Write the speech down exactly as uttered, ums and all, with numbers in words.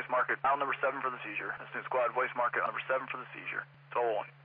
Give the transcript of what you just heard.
voice market, file number seven for the seizure. Astute Squad, voice market number seven for the seizure. Toll one.